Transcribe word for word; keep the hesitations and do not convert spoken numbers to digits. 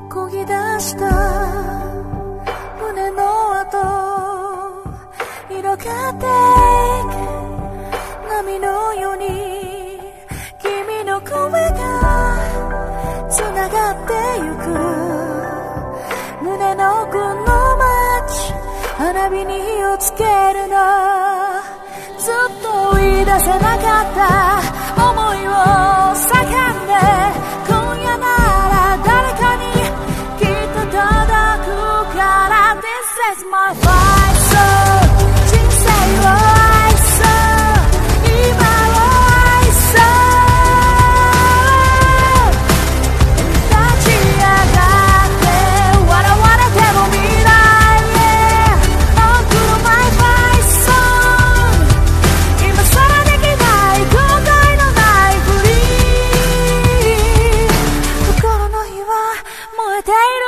漕ぎ出した胸の跡広がっていく波のように君の声がつながってゆく胸の奥の街花火に火をつけるのずっと言い出せなかった思いを叫んで今夜なら誰かにきっと届くから This is my fight song 人生を愛そう今を愛そう立ち上がって笑われても未来へ Oh my fight song 今更できない後悔のないふり心の火は燃えている